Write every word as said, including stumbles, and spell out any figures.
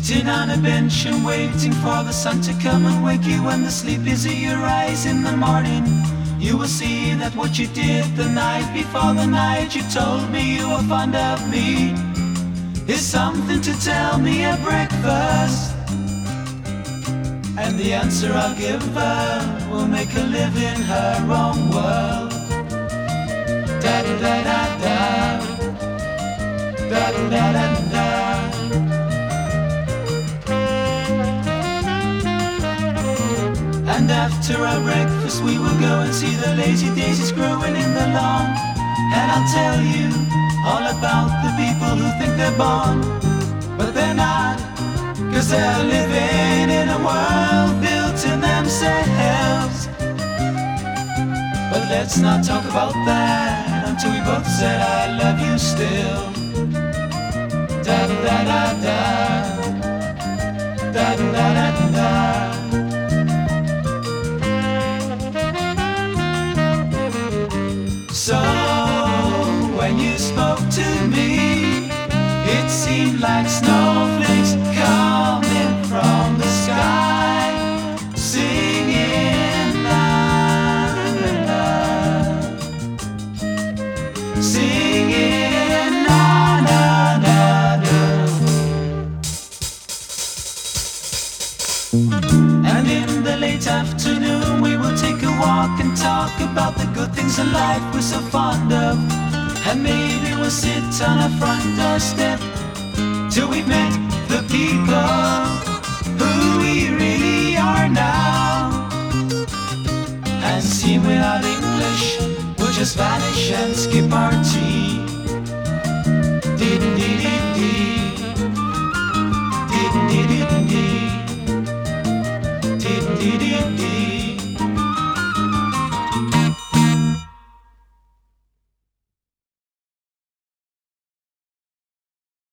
Sitting on a bench and waiting for the sun to come and wake you when the sleep is in your eyes in the morning. You will see that what you did the night before the night you told me you were fond of me is something to tell me at breakfast. And the answer I'll give her will make her live in her own world. Da da da da da, da da da da da. And after our breakfast we will go and see the lazy daisies growing in the lawn. And I'll tell you all about the people who think they're born, but they're not, 'cause they're living in a world built in themselves. But let's not talk about that until we both said I love you still. Da da da da da, da da da da da. So when you spoke to me, it seemed like snowflakes coming from the sky, singing la la la, singing na na na na. And in the late afternoon we will take a walk and talk about the good things in life we're so fond of. And maybe we'll sit on a front doorstep till we've met the people who we really are now. And see, without English we'll just vanish and skip our tea. Dee dee dee dee, dee dee dee dee.